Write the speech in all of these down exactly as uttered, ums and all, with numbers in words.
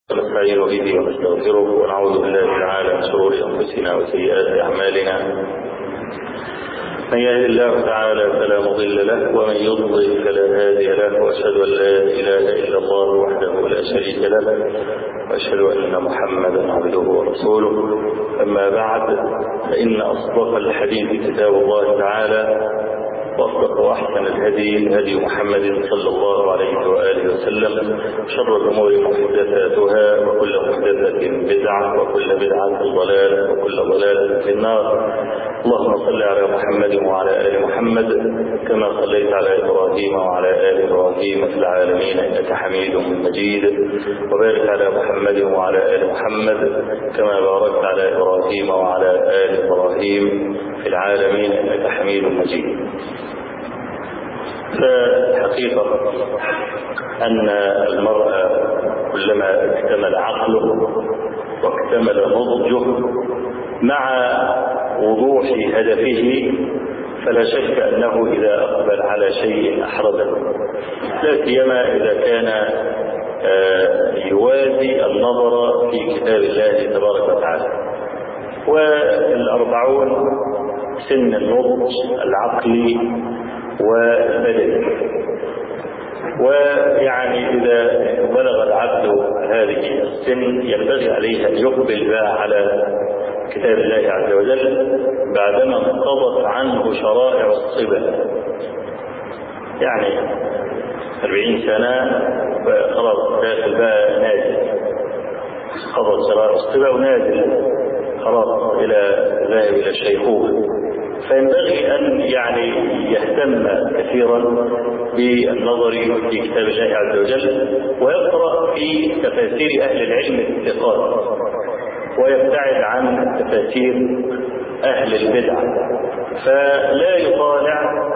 ونستعين به ونستغفره ونعوذ بالله تعالى من شرور انفسنا وسيئات اعمالنا. من يهد الله تعالى فلا مضل له ومن يضلل فلا هادي له، واشهد ان لا اله الا الله وحده لا شريك له، واشهد ان محمدا عبده ورسوله. اما بعد، فان اصدق الحديث كتاب الله تعالى، واصدق واحسن الهدي هدي محمد صلى الله عليه واله وسلم. شر الامور محدثاتها، وكل محدثه بدعه، وكل بدعه ضلاله، وكل ضلاله في النار. اللهم صل على محمد وعلى ال محمد كما صليت على ابراهيم وعلى ال ابراهيم في العالمين انك حميد مجيد، وبارك على محمد وعلى ال محمد كما باركت على ابراهيم وعلى ال ابراهيم في العالمين انك حميد مجيد. فالحقيقة أن المرء كلما اكتمل عقله واكتمل نضجه مع وضوح هدفه، فلا شك أنه إذا أقبل على شيء أحرزه، لا سيما إذا كان يوازي النظر في كتاب الله تبارك وتعالى. والأربعون سن النضج العقلي والبدني، ويعني إذا بلغ العبد هذه السن ينبغي عليه أن يقبل بقى على كتاب الله عز وجل بعدما انقضت عنه شرائع الصبا. يعني أربعين سنة خلاص داخل بقى نازل، قضت شرائع الصبا ونازل خلاص إلى ذاهب إلى الشيخوخة. فينبغي أن يعني يهتم كثيرا بالنظر في كتاب الله عز وجل، ويقرأ في تفاسير أهل العلم الثقات، ويبتعد عن تفاسير أهل البدع، فلا يطالع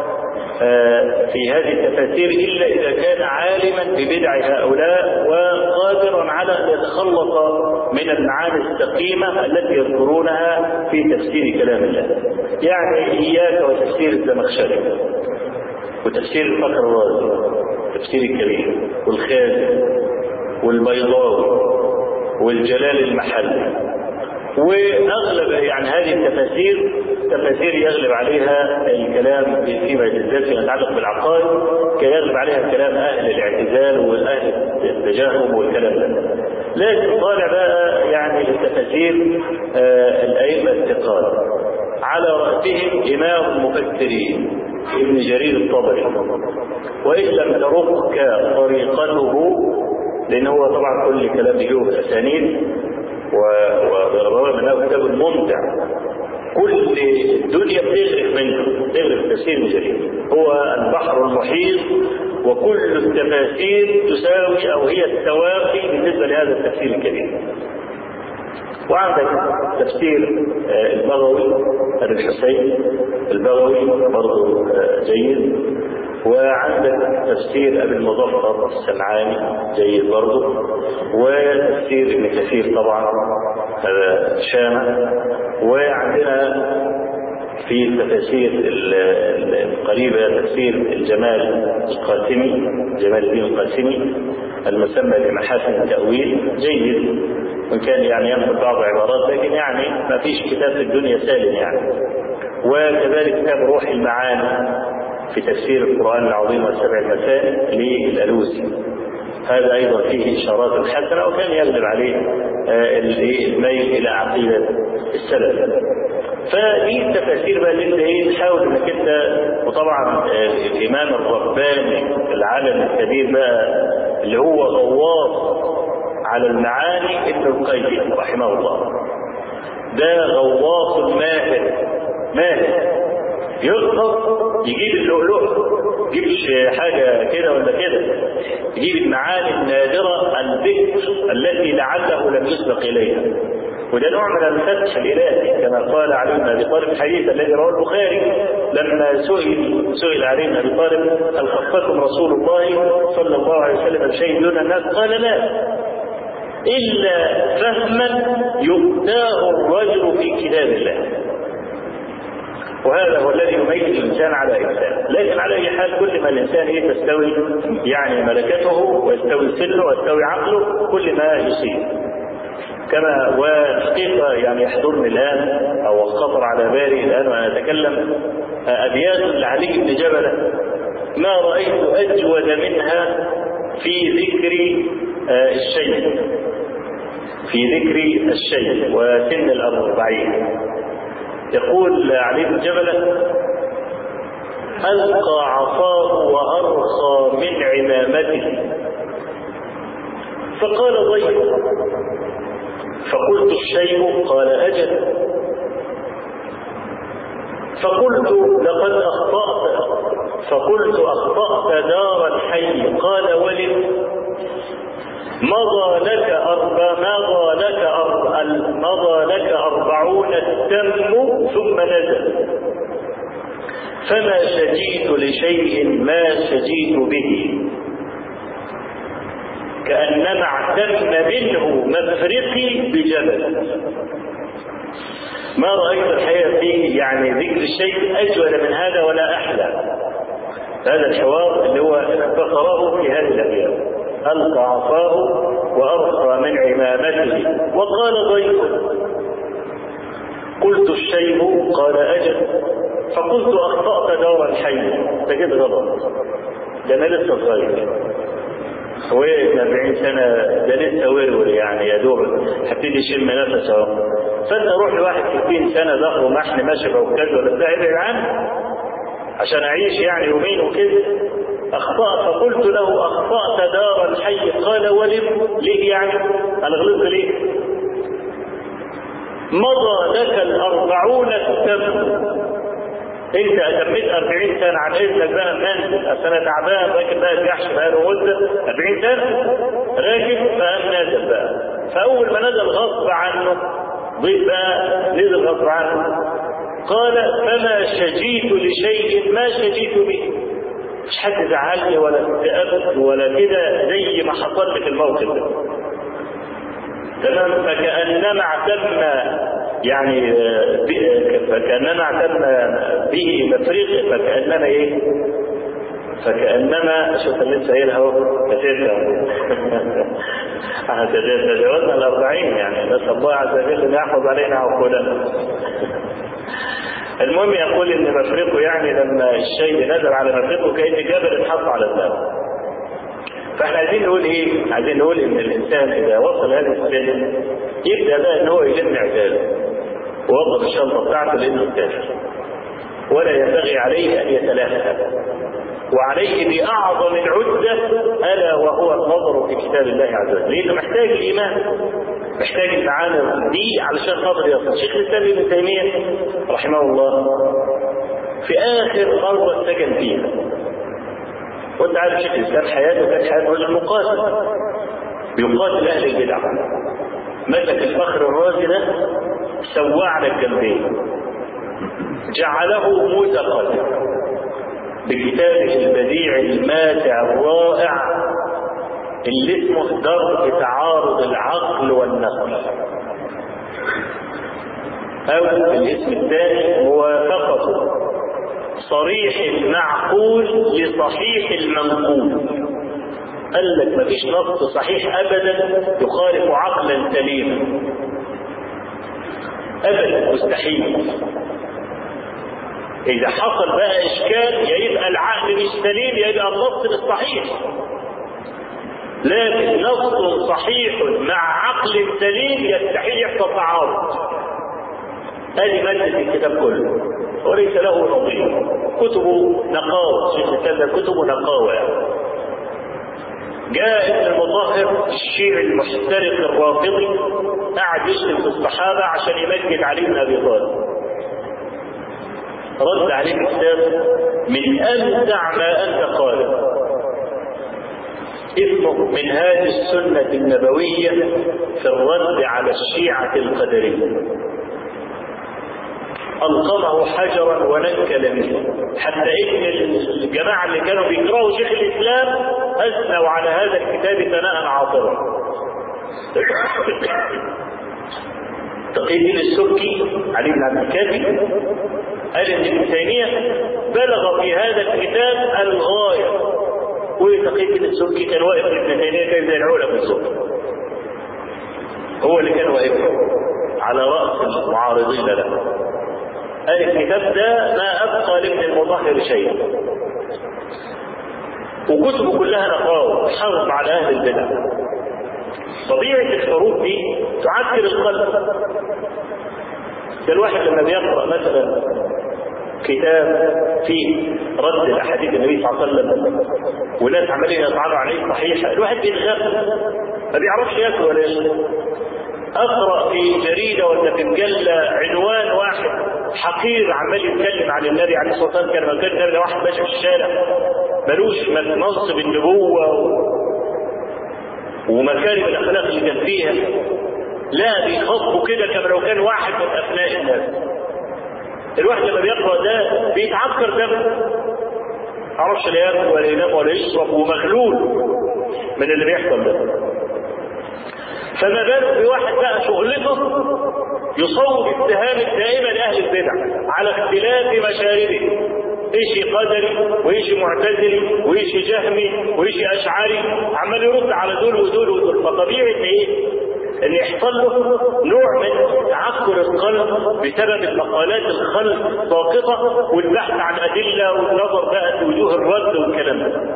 في هذه التفاسير إلا إذا كان عالما ببدع هؤلاء وقادرا على أن يتخلص من المعاني السقيمة التي يذكرونها في تفسير كلام الله. يعني إياك وتفسير الزمخشري وتفسير الفخر الرازي، تفسير الكبير والخازن والبيضاوي والجلال المحلي، واغلب يعني هذه التفاسير تفاسير يغلب عليها الكلام فيما بالذات فيما يتعلق بالعقائد، كيغلب عليها كلام اهل الاعتزال واهل التجاهل والكلام ده. لكن طالع بقى يعني التفاسير آه الائمه الثقات، على راسهم امام المفسرين ابن جرير الطبري، وان لم ترقك طريقته، لان هو طبعا كل كلام له اسانيد، وضربه منه كتاب ممتع، كل الدنيا بتغرف منه، بتغرف تفسير ابن جرير، هو البحر المحيط، وكل التفاسير تساوي او هي التوافي بالنسبه لهذا التفسير الكبير. وعندك تفسير البغوي ابي الحسين البغوي برضه جيد، وعندك تفسير ابي المظفر السمعاني جيد برضه، وتفسير ابن كثير طبعا هذا شامع، وعندنا في التفاسير القريبة تفسير الجمال القاسمي جمال الدين القاسمي المسمى بمحاسن التأويل جيد، وإن كان يعني ينقل بعض عبارات، لكن يعني ما فيش كتاب في الدنيا سالم يعني. وكذلك كتاب روح المعاني في تفسير القرآن العظيم والسبع المثاني للألوسي، هذا أيضا فيه إشارات حسنة، وكان يغلب عليه الميل إلى عقيدة السلف. فدي التفاسير بقى اللي انت ايه تحاول انك انت، وطبعا الامام الرباني العالم الكبير بقى اللي هو غواص على المعاني ابن القيم رحمه الله، ده غواص ماهر ماهر يغطس يجيب اللؤلؤ، يجيبش حاجة كده ولا كده، يجيب المعاني النادرة الذكر التي لعله لم يسبق إليها. وده نوع من الفتح الإلهي كما قال علي بن أبي طالب الحديث الذي رواه البخاري لما سئل سئل علي بن أبي طالب هل خصكم رسول الله صلى الله عليه وسلم بشيء دون الناس؟ قال لا، إلا فهما يؤتاه الرجل في كتاب الله. وهذا هو الذي يميز الإنسان على إنسان. لكن على أي حال كل ما الإنسان إيه تستوي يعني ملكته ويستوي سنه ويستوي عقله كل ما يصيب. كما والحقيقة يعني يحضرني الآن أو خطر على بالي الآن وأنا أتكلم أبيات لعلي بن جبلة ما رأيت أجود منها في ذكر الشيء في ذكر الشيء وسن الأربعين. يقول علي بن جبلة: ألقى عصاه وأرخى من عمامته فقال ضيف، فقلت الشيء؟ قال أجل. فقلت لقد أخطأت فقلت أخطأت دار الحي. قال ولد؟ مضى لك أربع مضى لك أربع مضى لك أربعون التم ثم نزل، فما شجيت لشيء ما شجيت به، كأنما اعتم منه مفرقي بجبل. ما رأيت الحقيقة فيه يعني ذكر الشيء أجود من هذا ولا أحلى. هذا الحوار اللي هو اختصره في هذه الأبيات: ألقى عصاه وأرخى من عمامته وقال ضيف، قلت الشيء؟ قال أجل. فقلت أخطأت دار الحي. فجد غلط، ده أنا لسه صغير، هو ابن أربعين سنة، ده لسه ورور يعني يا دوب هبتدي يشم نفسه. فأنت روح لواحد ستين سنة ضخم ومحن ماشي وكذا ولا بتاع ابعد عنه عشان أعيش يعني يومين وكذا. أخطأت فقلت له أخطأت دار الحي. قال ولم؟ ليه يعني؟ أنا غلطت ليه؟ مضى لك الأربعون التم. أنت أتميت أربعين سنة عن إذنك بقى منزل، أصل أنا تعبان راكب بقى الجحش بقى له مدة أربعين سنة راكب فقام نازل بقى. فأول ما نزل غصب عنه ضيف بقى نزل غصب عنه. قال فما شجيت لشيء ما شجيت به. مش حد زعلني ولا اكتئبت ولا كده زي ما حصل لي في الموقف ده. تمام. فكأنما اعتم يعني فكأنما اعتم به مفرق فكأنما ايه؟ فكأنما شوف اللي لسه قايلها اهو كثيرا. احنا تجاوزنا الأربعين يعني نسأل الله عز وجل ان يحفظ علينا عقولنا. المهم يقول ان مفرقه يعني لما الشيء نزل على مفرقه كأن جبل اتحط على النار. فاحنا عايزين نقول ايه؟ عايزين نقول ان الانسان اذا وصل هذا السن يبدا بقى ان هو يلم عتاله ويوظف الشنطه بتاعته لانه كافر، ولا ينبغي عليه ان يتلاهى، وعليه باعظم العده الا وهو النظر في كتاب الله عز وجل، لانه محتاج الايمان، محتاج المعاني دي علشان خاطر يصل. شيخ الاسلام ابن تيميه رحمه الله في اخر ارض سكن فيها، وانت عارف شيخ الاسلام حياته كانت حياه رجل مقاتل بيقاتل اهل البدع، مسك الفخر الرازي ده سواه على الجنبين، جعله موثقا بكتابه البديع الماتع الرائع اللي اسمه درء تعارض العقل والنقل، او الاسم الثاني موافقة صريح المعقول لصحيح المنقول. قال لك ما فيش نص صحيح ابدا يخالف عقلا سليما ابدا، مستحيل. اذا حصل بقى اشكال يا يبقى العقل مش سليم يا يبقى النص مش صحيح، لكن نص صحيح مع عقل سليم يستحيل يحصل تعارض. هذه مادة الكتاب كله وليس له نظير. كتبه نقاوة، شيخ الاسلام كتبه نقاوة. جاء ابن المطهر الشيعي المحترق الرافضي قعد يشتم في الصحابة عشان يمجد علي بن ابي طالب، رد عليه الكتاب من امتع ما انت قاله، اسمه منهاج السنة النبوية في الرد على الشيعة القدرية. ألقمه حجرا ونكل منه، حتى إن الجماعة اللي كانوا بيكرهوا شيخ الإسلام أثنوا على هذا الكتاب ثناء عاطرا. تقي الدين السبكي علي بن عبد الكافي قال ان ابن تيميه بلغ في هذا الكتاب الغايه. وتقي الدين السبكي كان واقف ابن تيميه كان زي العلا بالظبط، هو اللي كان واقف على راس المعارضين له. قال الكتاب ده ما ابقى لابن المطهر شيء، وكتبه كلها نقاوة حرب على اهل البدع. طبيعه الحروب دي تعكر القلب. ده الواحد لما بيقرا مثلا كتاب فيه رد الاحاديث النبي صلى الله عليه وسلم وناس عمالين يطعنوا عليه صحيحه، الواحد بيتغفل ما بيعرفش ياكل ولا يشرب. اقرا في جريده ولا في مجله عنوان واحد حقير عمال يتكلم عن النبي عليه الصلاه والسلام، كان مكان النبي واحد ماشي في الشارع ملوش منصب النبوه ومكارم الاخلاق اللي كان فيها، لا بيخطبوا كده كما لو كان واحد من ابناء الناس. الواحد لما بيقرا ده بيتعكر دمه، معرفش لا ياكل ولا ينام ولا يشرب ومخلول من اللي بيحصل ده. فما بالك بواحد بقى شغلته يصوب اتهام الدائمه لاهل البدع على اختلاف مشاربه، ايش قدري وايش معتزلي وايش جهمي وايش اشعري، عمال يرد على دول ودول ودول. فطبيعي ان ايه؟ ان يحصل له نوع من تعكر القلب بسبب المقالات الخلق الساقطه والبحث عن ادله والنظر بقى في وجوه الرد والكلام ده.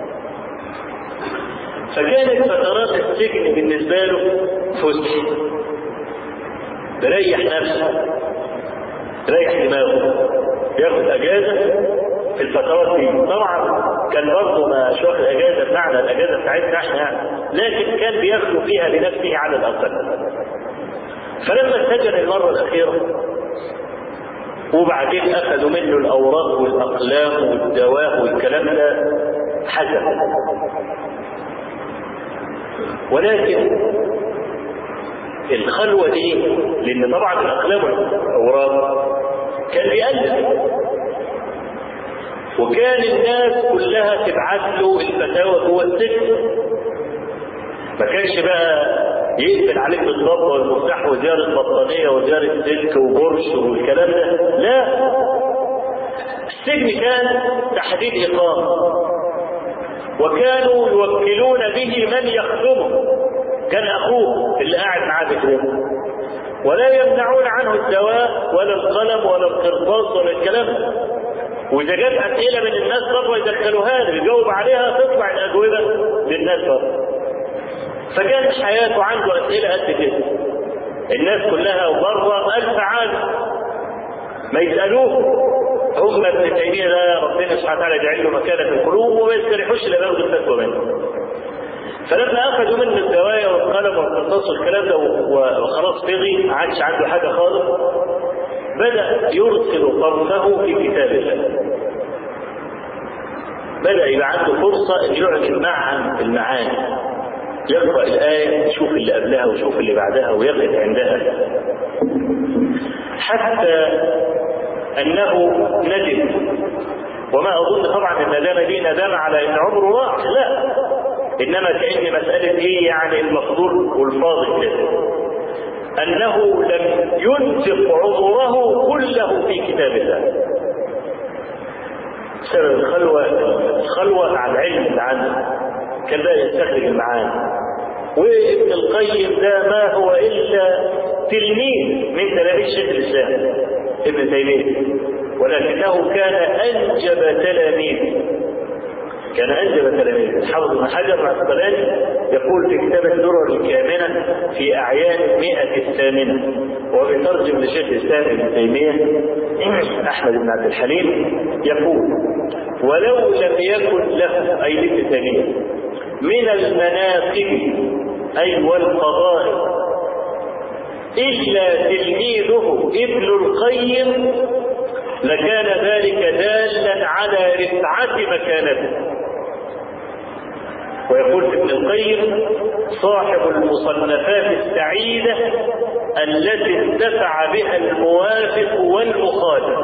فكانت فترات السجن بالنسبه له فسح، بريح نفسه ريح دماغه، ياخد اجازه في الفترات دي. طبعا كان برضه مش واخد اجازه بمعنى الاجازه بتاعتنا احنا، لكن كان بيخلو فيها بنفسه على الاقل. فلما اتسجن المره الاخيره وبعدين اخذوا منه الاوراق والاقلام والدواء والكلام ده حزن، ولكن الخلوه دي لان طبعا الاقلام والاوراق كان بيألف، وكان الناس كلها تبعت له الفتاوى جوه السجن، ما كانش بقى يقفل عليك بالضبط والمفتاح وزياره بطانيه وزياره سلك وبرش والكلام ده، لا، السجن كان تحديد اقامه، وكانوا يوكلون به من يخدمه، كان اخوه اللي قاعد معاه بكده، ولا يمنعون عنه الدواء ولا القلم ولا القرطاس ولا الكلام ده. واذا جت اسئله من الناس بره يدخلوها له يجاوب عليها تطلع الاجوبه للناس بره. فكانت حياته عنده اسئله قد كده، الناس كلها بره الف عام ما يسالوه، هم ابن تيميه ده ربنا سبحانه وتعالى يجعل له مكانه في القلوب وما يستريحوش الا بياخدوا الفتوى منه. فلما اخذوا منه الدوايا والقلم والقرطاس والكلام ده وخلاص بغي ما عادش عنده حاجه خالص، بدأ يرسل طرفه في كتاب الله، بدأ يبقى عنده فرصة أن يعلن معا المعاني، يقرأ الآية يشوف اللي قبلها ويشوف اللي بعدها ويقف عندها، حتى أنه ندم. وما أظن طبعا أن الندامة دي ندامة على أن عمره راح، لا، إنما كأن مسألة إيه يعني المفضول والفاضل كده، أنه لم ينفق عمره كله في كتاب الله بسبب الخلوة الخلوة عن العلم اللي عنده، كان لا يستخرج المعاني. وابن القيم ده ما هو إلا تلميذ من تلاميذ شيخ الإسلام ابن تيمية، ولكنه كان أنجب تلاميذ، كان أنجب تلاميذ. حافظ بن حجر العسقلاني يقول في كتاب الدرر الكامنة في أعيان المئة الثامنة، وبترجم لشيخ الإسلام ابن تيمية أحمد بن عبد الحليم، يقول: ولو لم يكن له أي ابن تيمية من المناقب أي والفضائل إلا تلميذه ابن القيم لكان ذلك دالا على رفعة مكانته. ويقول ابن القيم: صاحب المصنفات السعيدة التي انتفع بها الموافق والمخالف،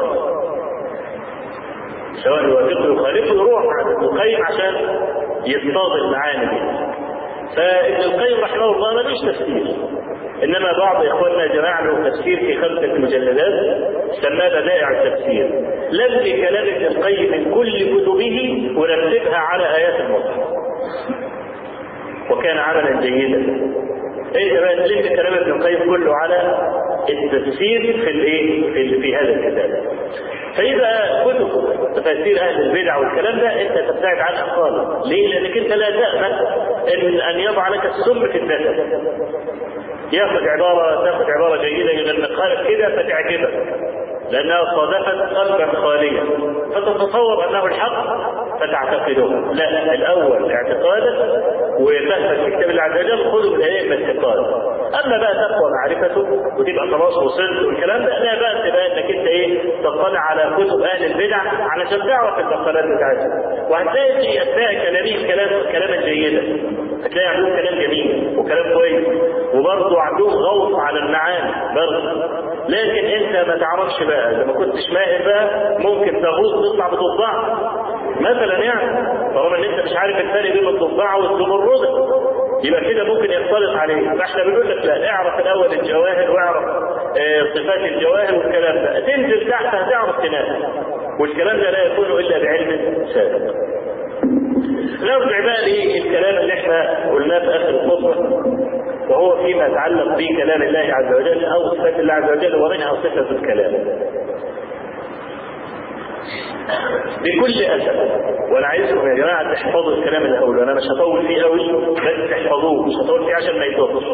سواء يوافق ويخالف يروح عند ابن القيم عشان يصطاد المعاني دي. فابن القيم رحمه الله ملوش تفسير، انما بعض اخواننا جمع له تفسير في خمسه مجلدات سماه بدائع التفسير، لم كلام ابن القيم من كل كتبه ورتبها على ايات المصحف، وكان عملا جيدا. ايه بقى تلم كلام ابن القيم كله على التفسير في الايه في, في هذا الكتاب. فاذا كتب تفاسير اهل البدع والكلام ده انت تبتعد عنها خالص. ليه؟ لانك انت لا تامن ان ان يضع لك السم في الدسم. ياخذ عباره تاخذ عباره جيده من المقالب كده فتعجبك لانها صادفت قلبا خاليا فتتصور انه الحق فتعتقده. لا، الاول اعتقادك وفهمك في كتاب الله عز وجل خذه من ايه الاعتقاد. اما بقى تقوى معرفته وتبقى خلاص وصلت والكلام ده لا بأس بقى انك انت ايه تطلع على كتب اهل البدع علشان تعرف المقالات بتاعتهم، وهتلاقي في اثناء كلامهم كلام كلاما جيدا، هتلاقي عندهم كلام جميل وكلام كويس وبرضه عندهم غوص على المعاني برضه. لكن انت ما تعرفش بقى اذا ما كنتش ماهر بقى ممكن تغوص تطلع بضفدع مثلا، يعني طالما ان انت مش عارف الفرق بين الضفدع والزمرده يبقى كده ممكن يختلط عليه. فاحنا بنقول لك لا، اعرف الاول الجواهر واعرف اه صفات الجواهر والكلام ده، تنزل تحت هتعرف تنافس، والكلام ده لا يكون الا بعلم سابق. نرجع بقى للكلام اللي احنا قلناه في اخر الخطبه، وهو فيما يتعلق بكلام الله عز وجل او صفات الله عز وجل، ومنها صفه الكلام. بكل اسف، وانا عايزكم يا جماعه تحفظوا الكلام اللي هقوله، انا مش هطول فيه قوي بس تحفظوه، مش هطول فيه عشان ما يتوقفش،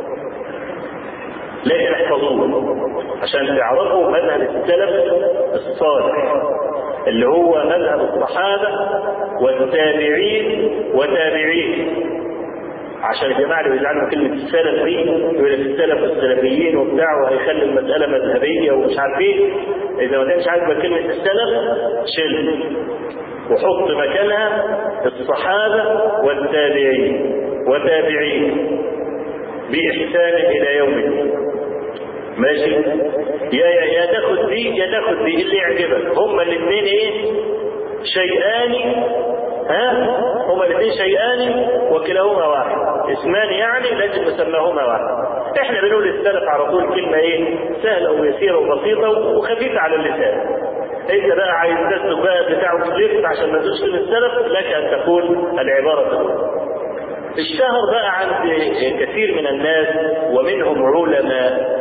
لكن احفظوه عشان تعرفوا مذهب السلف الصالح اللي هو مذهب الصحابه والتابعين وتابعين. عشان الجماعه اللي بيزعلوا كلمه السلف دي يقول لك السلف والسلفيين وبتاع وهيخلي المساله مذهبيه ومش عارف ايه. اذا ما كانش عاجبك كلمه السلف شيل وحط مكانها الصحابه والتابعين وتابعين باحسان الى يوم الدين. ماشي؟ يا يا تاخد دي يا تاخد دي اللي يعجبك. هما الاثنين ايه؟ شيئان، ها؟ هما الاثنين شيئان وكلاهما واحد، اسمان يعني لازم نسماهما واحد. احنا بنقول السلف على طول كلمه ايه؟ سهله ويسيره وبسيطه وخفيفه على اللسان. انت بقى عايز تسلك بقى بتاع وتلف عشان ما تشتم السلف، لك ان تقول العباره دي. اشتهر بقى عند كثير من الناس ومنهم علماء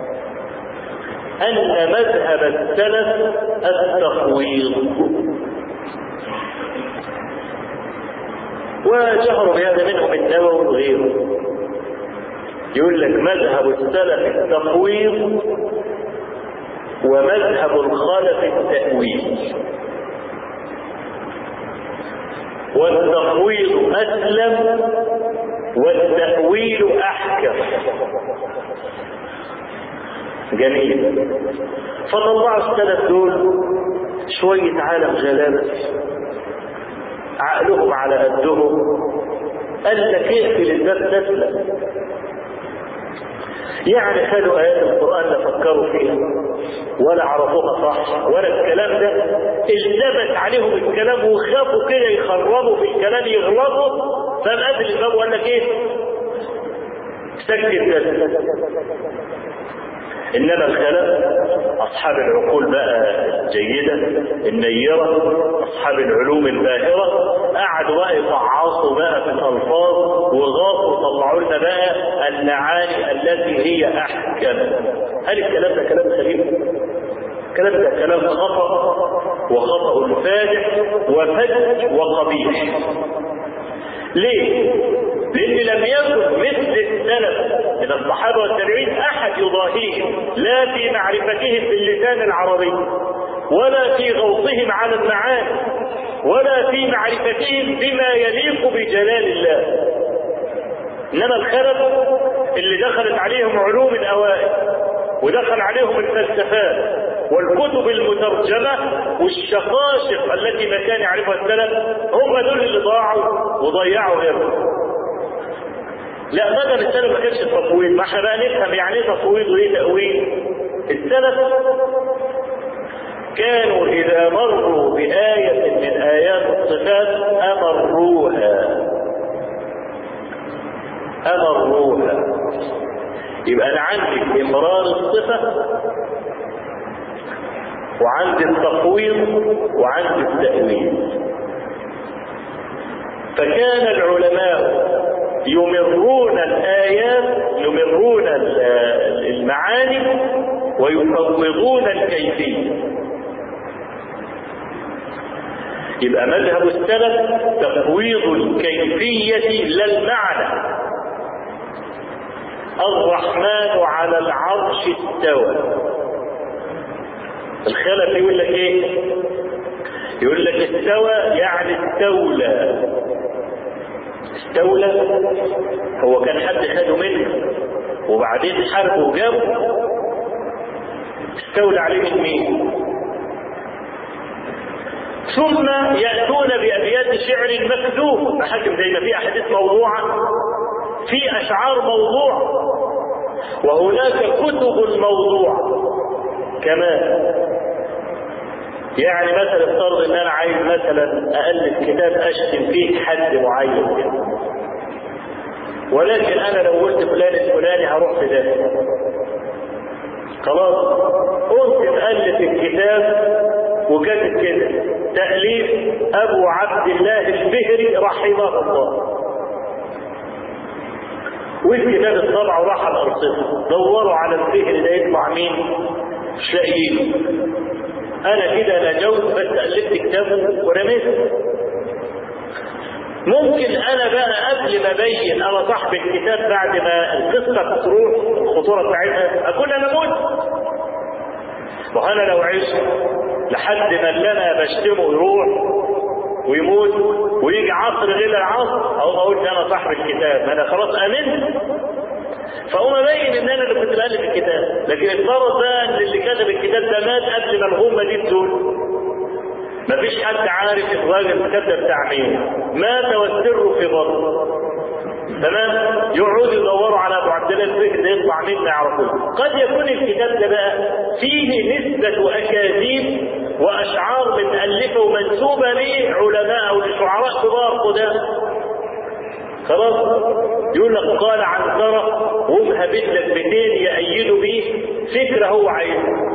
ان مذهب السلف التفويض، وجهروا بهذا منهم النووي وغيره. يقول لك مذهب السلف التفويض ومذهب الخلف التأويل، والتفويض أسلم والتأويل أحكم. جميل. فطلعوا السلف دول شوية عالم غلابة عقلهم على قدهم، قال لك اقفل الباب تسلم. يعني خدوا آيات القرآن لا فكروا فيها ولا عرفوها صح ولا الكلام ده، التبس عليهم الكلام وخافوا كده يخربوا في الكلام يغلطوا، فقام قافل الباب وقال لك ايه؟ سكت تسلم. إنما الخلف أصحاب العقول بقى جيدة النيرة، أصحاب العلوم الباهرة، قعدوا بقى يفعصوا بقى في الألفاظ وغاصوا وطلعوا لنا بقى المعاني التي هي أحكم. هل الكلام ده كلام سليم؟ الكلام ده كلام خطأ وخطأ فادح وفج وقبيح. ليه؟ لأن لم يكن مثل السلف من الصحابة والتابعين أحد يضاهيهم، لا في معرفتهم باللسان العربي ولا في غوصهم على المعاني ولا في معرفتهم بما يليق بجلال الله. إنما الخلف اللي دخلت عليهم علوم الأوائل ودخل عليهم الفلسفات والكتب المترجمة والشقاشق التي ما كان يعرفها السلف، هم دول اللي ضاعوا وضيعوا غيرهم. لا، مدى السلف ما كانش التفويض. ما احنا بقى نفهم يعني ايه تفويض وايه تأويل. السلف كانوا إذا مروا بآية من آيات الصفات أمروها، أمروها. يبقى أنا عندي إمرار الصفة وعندي التفويض وعندي التأويل. فكان العلماء يمرون الآيات، يمرون المعاني ويفوضون الكيفية. يبقى مذهب السلف تفويض الكيفية لا المعنى. الرحمن على العرش استوى. الخلف يقول لك ايه؟ يقول لك استوى يعني استولى. استولى هو كان حد خده منه وبعدين حاربه وجابه. استولى عليه من مين؟ ثم يأتون بأبيات شعر مكذوب. محاكم زي ما في أحاديث موضوعة، في أشعار موضوع، وهناك كتب موضوعة كمان. يعني مثلا افترض ان انا عايز مثلا أألف كتاب اشتم فيه حد معين كده، ولكن انا لو قلت فلان الفلاني هروح في ده. خلاص قلت تألف الكتاب وكاتب كده تأليف ابو عبد الله الفهري رحمه الله، والكتاب الطبع وراح على الارصفه، دوروا على الفهري ده يطلع مين؟ مش لاقيين. انا كده نجوت بس ألفت كتابه ورميته. ممكن انا بقى قبل ما ابين انا صاحب الكتاب بعد ما القصه تروح الخطوره بتاعتها اكون انا موت. وانا لو عشت لحد ما اللي انا بشتمه يروح ويموت ويجي عصر غير العصر او اقول انا صاحب الكتاب، انا خلاص امنت فاقوم ابين ان انا اللي كنت بألف الكتاب. لكن افترض بقى ان اللي كتب الكتاب ده مات قبل ما الغمه دي تزول، مفيش حد عارف الراجل كتب بتاع مين، مات والسر في بطن. تمام؟ يقعدوا يدوروا على ابو عبد الله الفهري ده يطلع مين ما يعرفوش. قد يكون الكتاب ده بقى فيه نسبه اكاذيب واشعار متالفه ومنسوبه لعلماء او لشعراء كبار قدام. خلاص يقول لك قال عنترة ومهبت لك بيتين يأيدوا بيه فكرة هو عايزها.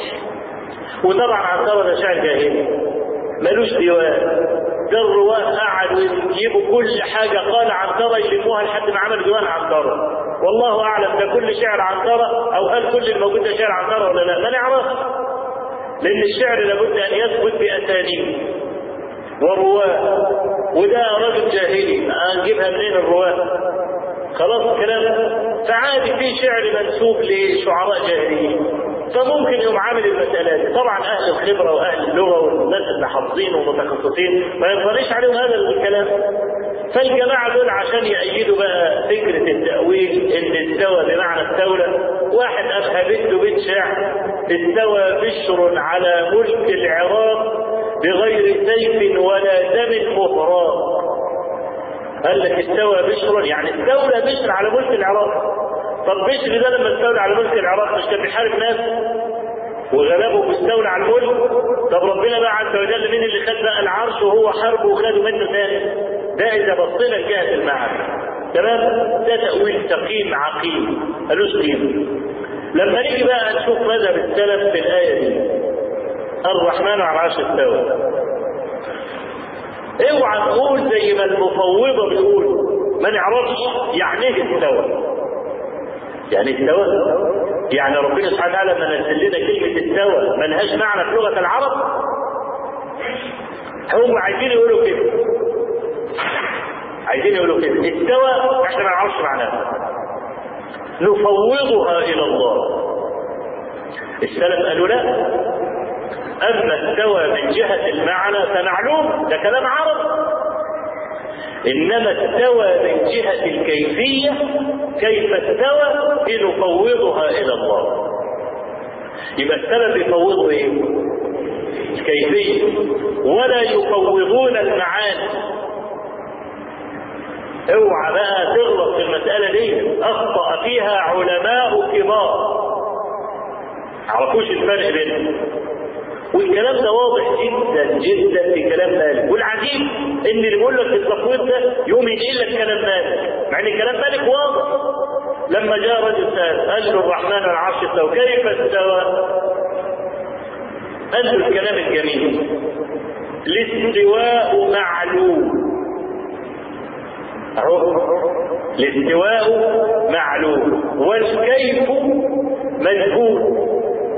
وطبعا عنترة ده شاعر جاهلي ملوش ديوان، ده الرواه قعدوا يجيبوا كل حاجة قال عنترة يلموها لحد ما عمل ديوان عنترة. والله أعلم ده كل شعر عنترة أو هل كل الموجود ده شعر عنترة ولا لا، ما نعرف، لأن الشعر لابد أن يثبت بأسانيد والرواه، وده رجل جاهلي هنجيبها منين الرواه؟ خلاص الكلام. فعادي في شعر منسوب لشعراء جاهليين، فممكن يوم عامل المسألة دي. طبعا اهل الخبرة واهل اللغة والناس اللي حافظين ومتخصصين ما ينطليش عليهم هذا الكلام. فالجماعة دول عشان يأيدوا بقى فكرة التأويل ان استوى بمعنى استولى، واحد ابهبت له بيت شعر استوى بشر على ملك العراق بغير سيف ولا دم مهراق. قال لك استوى بشر يعني استولى بشر على ملك العراق. طب بشر ده لما استولى على ملك العراق مش كان بيحارب ناس وغلبه واستولى على الملك؟ طب ربنا بقى عز وجل مين اللي خد بقى العرش وهو حاربه وخده منه ثاني؟ ده اذا بصينا لجهه المعنى. تمام؟ ده تأويل سقيم عقيم ملوش قيمه. لما نيجي بقى نشوف مذهب السلف في الآية دي الرحمن على العرش استوى، اوعى نقول زي ما المفوضة بيقولوا ما نعرفش يعني ايه استوى. يعني استوى يعني ربنا سبحانه وتعالى لما نزل لنا كلمة استوى ما لهاش معنى في لغة العرب. هم عايزين يقولوا كده، عايزين يقولوا كده استوى احنا ما نعرفش معناها، نفوضها إلى الله. السلف قالوا لا، أما استوى من جهة المعنى فمعلوم ده كلام عرب، إنما استوى من جهة الكيفية كيف استوى لنفوضها إلى الله. يبقى السلف يفوضوا إيه؟ الكيفية ولا يفوضون المعاني. اوعى بقى تغلط في المسألة دي، أخطأ فيها علماء كبار عرفوش الفرق بينهم. والكلام ده واضح جدا جدا في كلام مالك. والعجيب ان اللي بيقول لك التفويض ده يوم ينقل لك كلام مالك، مع ان كلام مالك واضح. لما جاء رجل سأل قال له الرحمن على العرش استوى كيف استوى؟ قال له الكلام الجميل: الاستواء معلوم. اهو الاستواء معلوم والكيف مجهول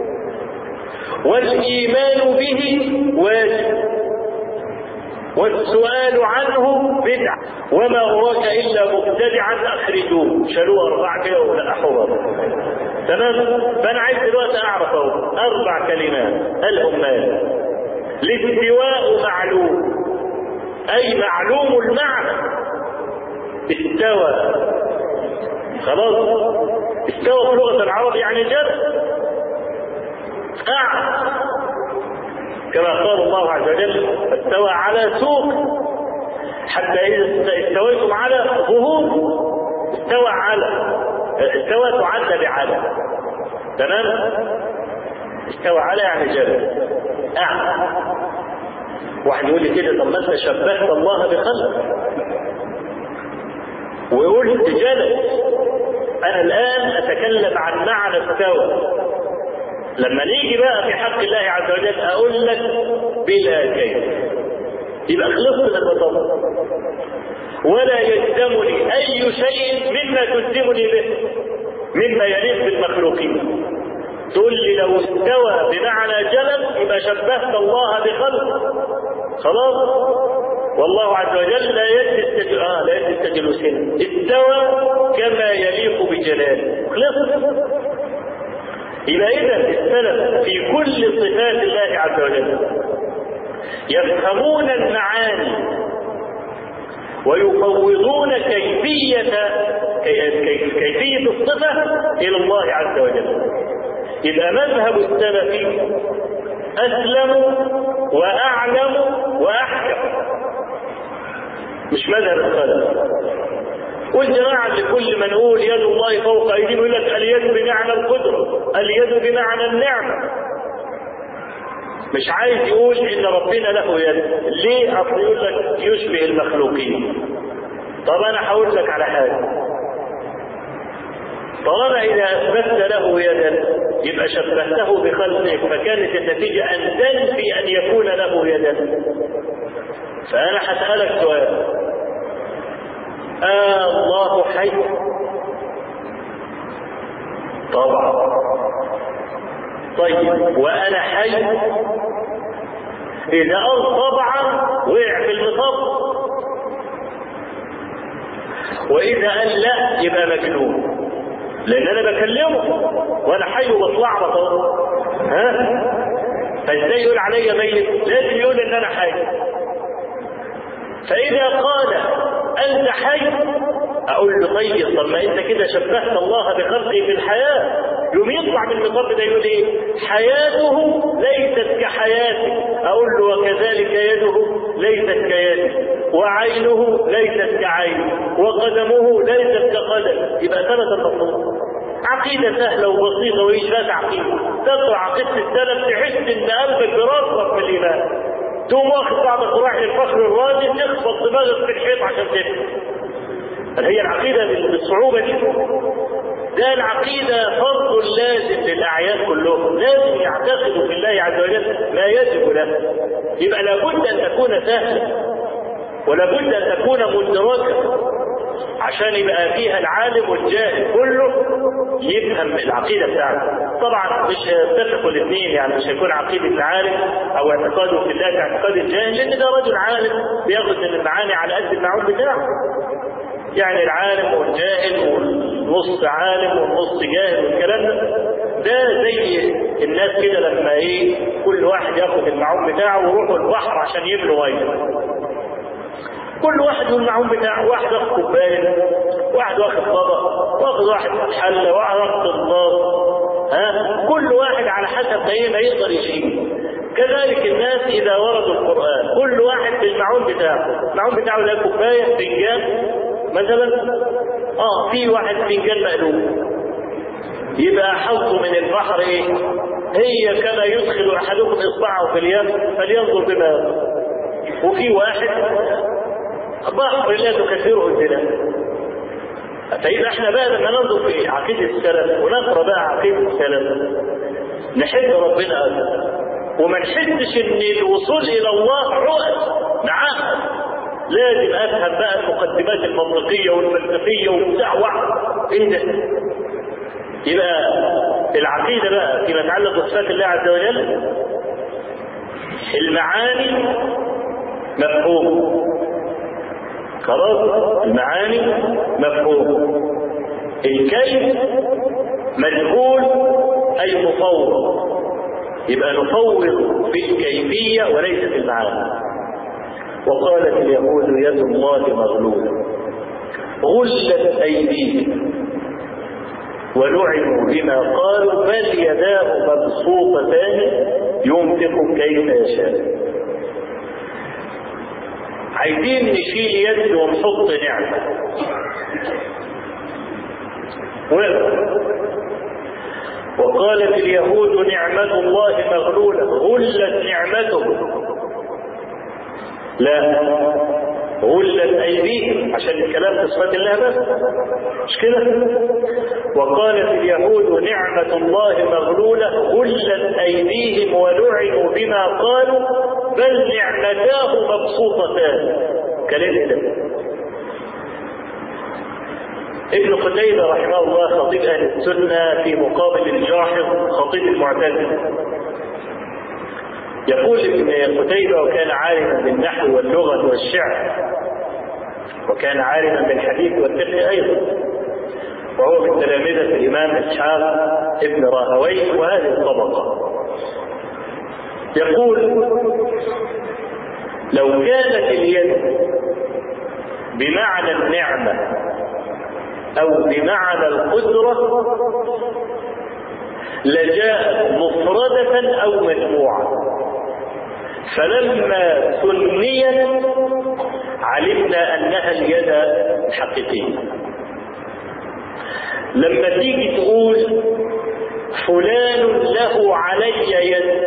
والإيمان به واجب والسؤال عنه بدعة وما أراك إلا مبتدعا أخرجوه. شالوه أربعة كده ولا أحوض. تمام. فأنا عايز دلوقتي أعرف أربع كلمات قالهم مالك. الاستواء معلوم أي معلوم المعنى. استوى خلاص، استوى في لغة العرب يعني جد أعلى، كما قال الله عز وجل: استوى على سوق حتى إذا استويتم على ظهور. استوى على، استوى تعد بعلى. تمام. استوى على يعني جل أعلى. واحد يقول لي كده: طب ما انت شبهت الله بخلق وقلت جلس. انا الان اتكلم عن معنى استوى. لما نيجي بقى في حق الله عز وجل اقول لك بلا كيف، يبقى خلصت المطلب. ولا يلزمني اي شيء مما تلزمني به مما يليق بالمخلوقين. تقول لي لو استوى بمعنى جلس يبقى شبهت الله بخلق. خلاص. والله عز وجل لا يستجل اه لا يستجل سنة. استوى كما يليق بجلاله. خلص. يبقى إذا السلف في كل صفات الله عز وجل يفهمون المعاني ويفوضون كيفية كيفية الصفة إلى الله عز وجل. يبقى مذهب السلف أسلم وأعلم وأحكم، مش مذهب الخلف. والجماعة اللي كل ما نقول يد الله فوق أيديهم يقول لك اليد بمعنى القدرة، اليد بمعنى النعمة. مش عايز يقول إن ربنا له يد. ليه؟ أصل يقول لك يشبه المخلوقين. طب أنا هقول لك على حاجة: طالما إذا أثبتت له يدا يبقى شبهته بخلقك، فكانت النتيجة أن تنفي أن يكون له يدا. فأنا هسألك سؤال: آه الله حي؟ طبعا. طيب وأنا حي؟ إذا قال طبعا وقع في المطب، وإذا قال لا يبقى مجنون، لأن أنا بكلمه وأنا حي وبطلع بطل. ها؟ فإزاي يقول علي ميت؟ لازم يقول إن أنا حي. فإذا قال أنت حي أقول له طيب، طب ما أنت كده شبهت الله بخلقه في الحياة. يوم يطلع من المطب ده يقول إيه؟ حياته ليست كحياتك. أقول له وكذلك يده ليست كيدك، وعينه ليست كعينه، وقدمه ليست كقدم. يبقى ثبت المطلوب. عقيدة سهلة وبسيطة وإجابات عقيدة. تقرأ عقيدة السلف تحس إن قلبك براسك من الإيمان. تقوم واخد بعض القراء للفخر الرازي تخبط دماغك في الحيط عشان تفهم. هل هي العقيدة بالصعوبة دي؟ ده العقيدة فرض لازم للأعيان كلهم، لازم يعتقدوا في الله عز وجل ما يجب له. يبقى لابد أن تكون سهلة ولابد أن تكون مدركة عشان يبقى فيها العالم والجاهل كله يفهم العقيدة بتاعته. طبعا مش يتفقوا الاثنين، يعني مش هيكون عقيدة العالم او اعتقاده في الله كاعتقاد الجاهل، لان ده رجل عالم بياخد من المعاني على قد المعون بتاعه. يعني العالم والجاهل والنص عالم والنص جاهل والكلام ده ده زي الناس كده لما ايه كل واحد ياخد المعون بتاعه ويروحوا البحر عشان يملوا ميه. كل واحد والمعون بتاعه، واحد واخد كوبايه، واحد واخد طبق، واخد واحد حله، واحد واخد طباط. ها كل واحد على حسب ما ايه ما يقدر يشيل. كذلك الناس اذا وردوا القران كل واحد بالمعون بتاعه، المعون بتاعه له كوبايه فنجان مثلا، اه في واحد فنجان مقلوب، يبقى حظه من البحر ايه؟ هي كما يدخل احدكم اصبعه في اليم فلينظر بما يرى. وفي واحد بحر لا تكثره الزنا. فإذا احنا بقى لما ننظر في عقيدة السلف ونقرأ بقى عقيدة السلف نحب ربنا أكثر وما نحسش ان الوصول الى الله عقد معاه. لازم افهم بقى المقدمات المنطقية والفلسفية وبتاع ايه ده. يبقى العقيدة بقى فيما يتعلق بصفات الله عز وجل المعاني مفهوم خلاص، المعاني مفهوم، الكيف مجهول أي مفوض، يبقى نفوض في الكيفية وليس في المعاني. وقالت اليهود يد الله مغلولة غلت أيديهم ولعنوا بما قالوا بل يداه مبسوطتان ينفق كيف يشاء. عايزين نشيل يد ونحط نعمة وقالت اليهود نعمة الله مغلولة غلت نعمته، لا غلت أيديهم عشان الكلام في صفات الله بس مش كده. وقالت اليهود نعمة الله مغلولة غلت أيديهم ولعنوا بما قالوا بل نعمتاه مبسوطتان. كلام ده ابن قتيبة رحمه الله خطيب أهل السنة في مقابل الجاحظ خطيب المعتزلة يقول ابن قتيبة وكان عالما بالنحو واللغة والشعر وكان عالما بالحديث والفقه أيضا وهو من تلامذة الإمام إسحاق ابن راهويه وهذه الطبقة. يقول لو كانت اليد بمعنى النعمة أو بمعنى القدرة لجاءت مفردة أو مجموعة، فلما ثنيت علمنا أنها اليد الحقيقية. لما تيجي تقول فلان له علي يد،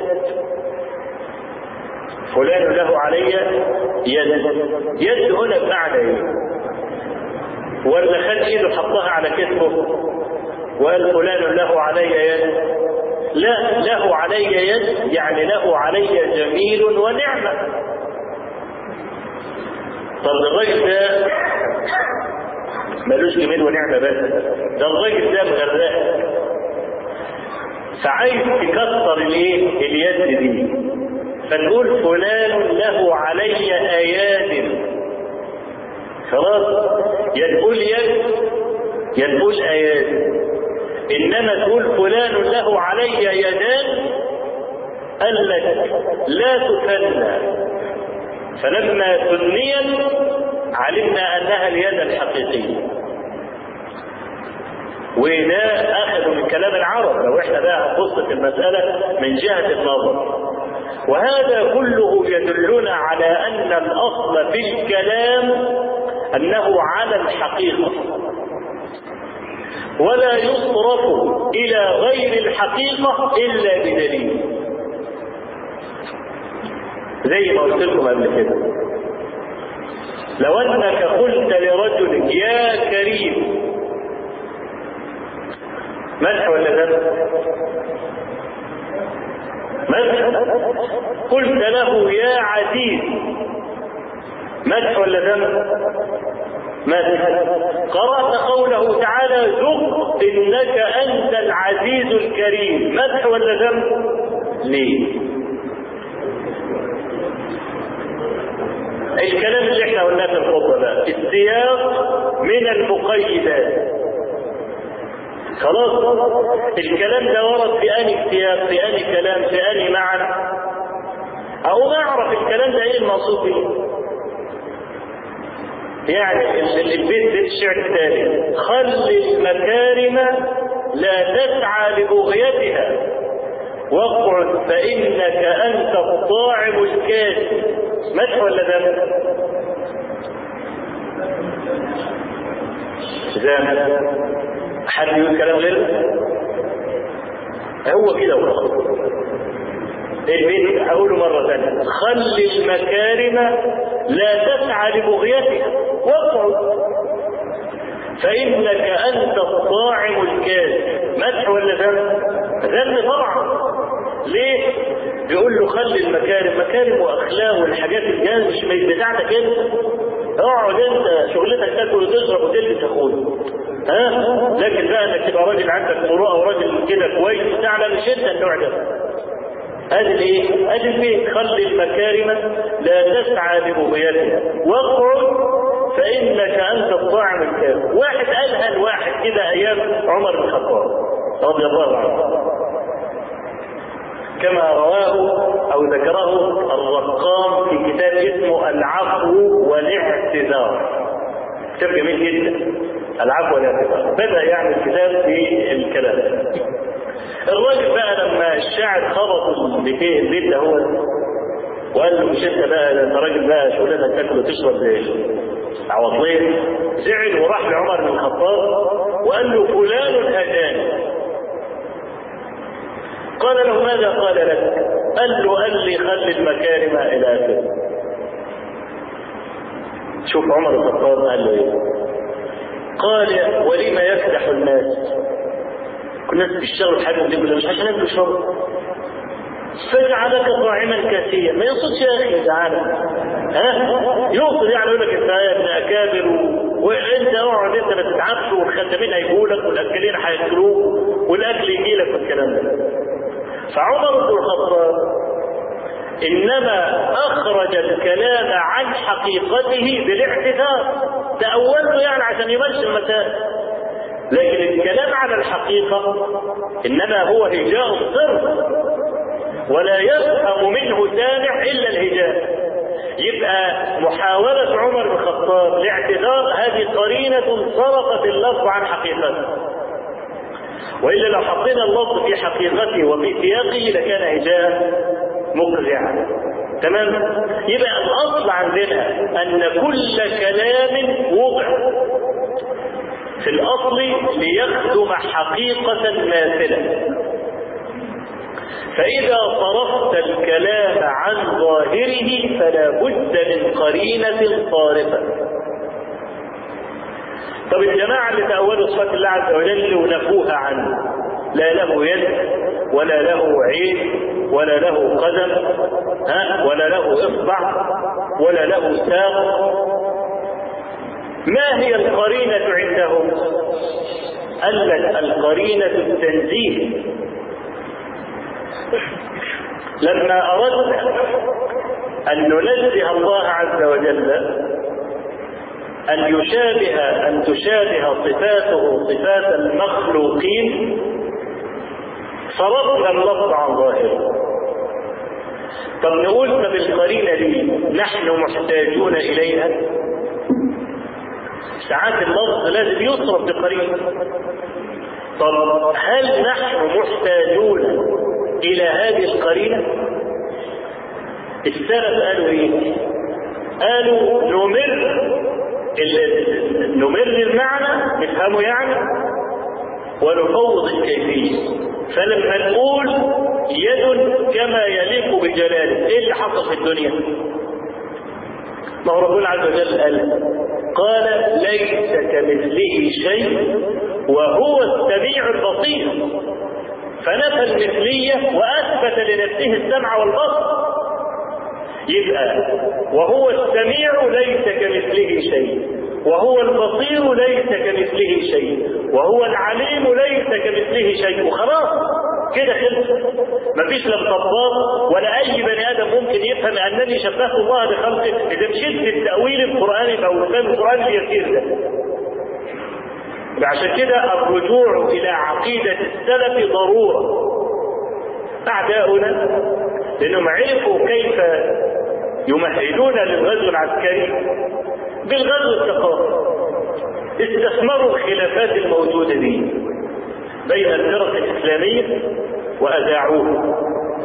فلان له علي يد، يد هنا بمعنى ايه؟ ولا خد ايده حطها على كتفه وقال فلان له علي يد؟ لا، له علي يد يعني له علي جميل ونعمة. طب الراجل ده ملوش جميل ونعمة بس، ده الراجل ده مغرق، فعايز تكسر الايه؟ اليد دي، فتقول فلان له علي اياد. خلاص، يا تقول يد يا تقول اياد. انما تقول فلان له علي يدان قال لك لا تثنى، فلما ثنيت علمنا انها اليد الحقيقيه. وده اخذوا من كلام العرب لو احنا بقى قصه المساله من جهه النظر. وهذا كله يدلنا على ان الاصل في الكلام انه على الحقيقه ولا يصرف الى غير الحقيقه الا بدليل. زي ما قلت لكم قبل كده، لو انك قلت لرجل يا كريم مدح ولا ذم؟ مدح. قلت له يا عزيز مدح ولا ذم؟ مدح. قرأت قوله تعالى ذق انك انت العزيز الكريم، مدح ولا ذم؟ ليه؟ الكلام اللي احنا قلناه في الخطبه ده السياق من المقيدات. خلاص، الكلام ده ورد في اني سياق، في اني كلام، في اني معنى، او ما اعرف الكلام ده ايه المقصود به. يعني البيت ده الشعر الثاني خل المكارم لا تسعى لبغيتها واقعد فانك انت الطاعم الكاسي، مدح ولا ذم؟ ذم. حد يقول كلام غير هو كده وخلاص. البيت هقوله مرة ثانية، خل المكارم لا تسعى لبغيتها واقعد فإنك أنت الطاعم الكاذب. مدح ولا ذم؟ ذم طبعا. ليه؟ بيقول له خلي المكارم، مكارم واخلاق والحاجات الجاهزه مش بتاعتك انت. اقعد انت شغلتك تاكل وتشرب وتلبس يا اخويا. ها؟ لكن بقى انك تبقى راجل عندك مروءه وراجل كده كويس بتاع، لا مش انت النوع ده. ادي الايه؟ ادي البيت، خلي المكارم لا تسعى لبغيتها واقعد فانك انت الطاعم الكاذب. واحد قالها لواحد كده ايام عمر بن الخطاب رضي الله عنه، كما رواه أو ذكره الرقام في كتاب اسمه العفو والاعتذار. كتاب جميل جدا، العفو والاعتذار. بدأ يعني الكتاب في الكلام. الراجل بقى لما الشاعر خبط البيت ده هو وقال له مش انت بقى، انت راجل بقى شغلتك تاكل وتشرب زي عواطلين، زعل وراح لعمر بن الخطاب وقال له فلان هداني. قال له ماذا قال لك؟ قال له قال لي خلي المكارم الى اخره. شوف عمر بن الخطاب قال له ايه؟ قال ولما يفلح الناس؟ كل الناس بيشتغلوا في حاجه دي مش عشان ياكلوا يشربوا. فجعلك طاعما كاسيا. ما يقصدش يا اخي تعالى، ها؟ يقصد يعني يقول لك انت يا ابن اكابر وانت اقعد انت ما تتعبش والخدامين هيجوا لك والاكلين هياكلوك والاكل يجي لك والكلام ده. فعمر بن الخطاب انما اخرج الكلام عن حقيقته بالاعتذار، تأوله يعني عشان يمشي المسائل، لكن الكلام على الحقيقة انما هو هجاء الصرف ولا يفهم منه سامع الا الهجاء. يبقى محاولة عمر بن الخطاب لاعتذار هذه قرينة صرفت اللفظ عن حقيقته، وإلا لو حطينا اللفظ في حقيقته وفي سياقه لكان هجاء مقزعا. تمام؟ يبقى الأصل عندنا أن كل كلام وضع في الأصل ليخدم حقيقة ماثلة، فإذا صرفت الكلام عن ظاهره فلا بد من قرينة صارفة. طب الجماعة اللي تأولوا صفات الله عز وجل ونفوها عنه، لا له يد ولا له عين ولا له قدم، ها، ولا له إصبع ولا له ساق، ما هي القرينة عندهم؟ قال لك القرينة التنزيه. لما أردنا أن ننزه الله عز وجل أن يشابه أن تشابه صفاته صفات المخلوقين صرفنا اللفظ عن ظاهره. طب نقول طب القرينة دي نحن محتاجون إليها؟ ساعات اللفظ لازم يصرف بقرينة. طب هل نحن محتاجون إلى هذه القرينة؟ السلف قالوا إيه؟ قالوا نمر نمر المعنى نفهمه يعني ونفوض الكيفية. فلما نقول يد كما يليق بجلاله، ايه اللي حصل في الدنيا؟ ما هو ربنا عز وجل قال قال ليس كمثله شيء وهو السميع البصير، فنفى المثلية وأثبت لنفسه السمع والبصر. يبقى وهو السميع ليس كمثله شيء، وهو البصير ليس كمثله شيء، وهو العليم ليس كمثله شيء، وخلاص كده خلص. مفيش لا مطبط ولا اي بني ادم ممكن يفهم انني شبهت الله بخلقه اذا مشيت بالتاويل القراني او الفهم القراني اليسير ده. عشان كده الرجوع الى عقيده السلف ضروره. اعداؤنا لانهم عرفوا كيف يمهدون للغزو العسكري بالغزو الثقافي، استثمروا الخلافات الموجوده دي بين الفرق الاسلاميه واذاعوها،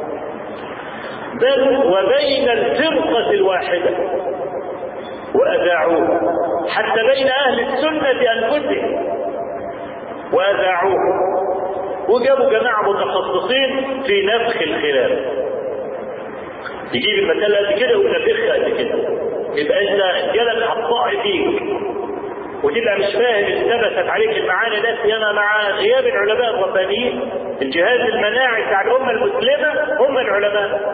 بل وبين الفرقه الواحده واذاعوها، حتى بين اهل السنه انفسهم واذاعوها. وجابوا جماعة متخصصين في نفخ الخلاف، يجيب المسألة قد كده وينفخها قد كده، يبقى انت جالك هتطاع فيك وتبقى مش فاهم ثبتت عليك المعاني ده، سيما مع غياب العلماء الربانيين. الجهاز المناعي بتاع الأمة المسلمة هم العلماء.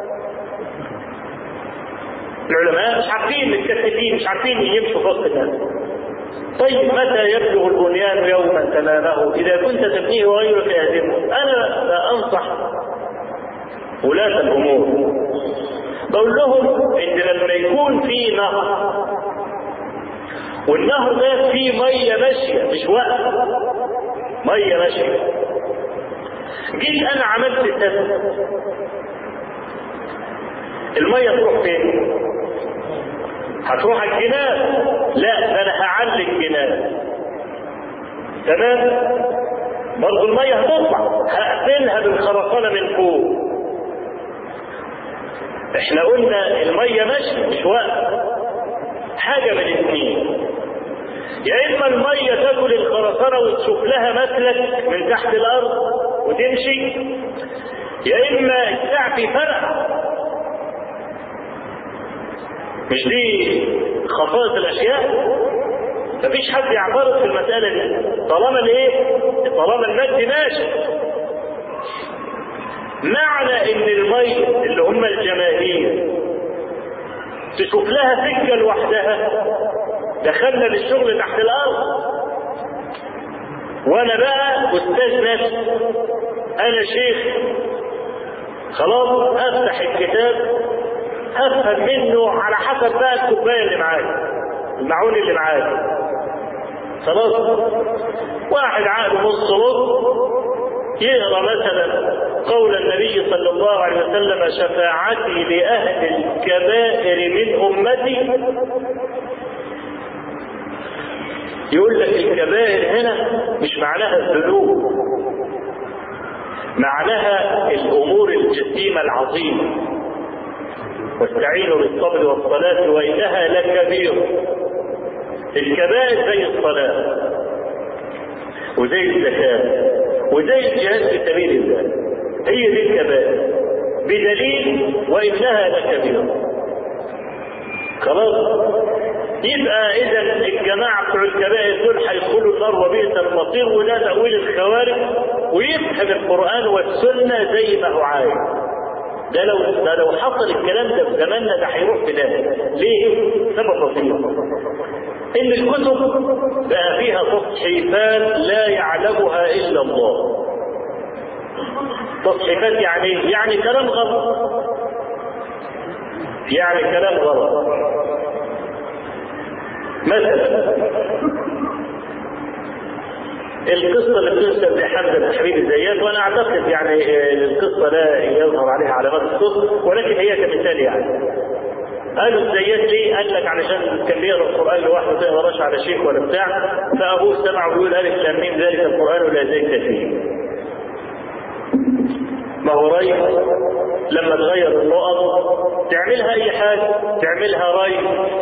العلماء مش عارفين متكتفين، مش عارفين يمشوا في وسط الناس. طيب متى يبلغ البنيان يوما تمامه إذا كنت تبنيه وغيرك يهدمه؟ أنا بأنصح ولاة الأمور، بقول لهم إن لما يكون في نهر والنهر ده فيه مية ماشية مش وقت، مية ماشية، جيت أنا عملت سد، المية تروح فين؟ هتروح الجنان؟ لا، ده أنا هعلي الجنان. تمام؟ برضه المية هتطلع، هقفلها بالخرسانة من فوق. احنا قلنا المية ماشية مش وقت، حاجة من اثنين، يا اما المية تاكل الخرسانة وتشوف لها مسلك من تحت الارض وتمشي، يا اما السعف فرق. مش دي خصائص الاشياء؟ مفيش حد يعترض في المسألة دي طالما الايه؟ طالما المد ماشي. معنى ان المية اللي هم الجماهير تشوف لها سكة لوحدها، دخلنا للشغل تحت الارض. وانا بقى استاذ نفسي، انا شيخ، خلاص افتح الكتاب افهم منه على حسب بقى الكوبايه اللي معايا، المعون اللي معايا. خلاص واحد عقله نص نص يقرا مثلا قول النبي صلى الله عليه وسلم شفاعتي لاهل الكبائر من امتي، يقول لك الكبائر هنا مش معناها الذنوب، معناها الامور الجسيمه العظيمه. واستعينوا بالصبر والصلاه وانها لكبيره. الكبائر زي الصلاه وزي الزكاه وزي الجهاد في سبيل الله، هي دي الكبائر بدليل وانها لكبيره. خلاص يبقى اذا الجماعه بتوع الكبائر دول هيدخلوا النار وبئس المصير، وده تاويل الخوارج، ويفهم القران والسنه زي ما هو عايز. ده لو ده لو حصل الكلام ده في زماننا ده هيروح في ده. ليه؟ سبب بسيط، ان الكتب بقى فيها تصحيفات لا يعلمها الا الله. تصحيفات يعني يعني كلام غلط، يعني كلام غلط. مثلا القصة اللي بتنسب لحمزة بن حبيب الزيات، وانا اعتقد يعني القصة لا يظهر عليها علامات الصدق، ولكن هي كمثال. يعني قالوا الزيات ليه؟ قال لك علشان كان بيقرا القران لوحده ما يقراش على شيخ ولا بتاع، فابوه سمع ويقول الف لام ميم ذلك القران لا زيت فيه. ما هو ري لما تغير النقط تعملها اي حاجه، تعملها ري،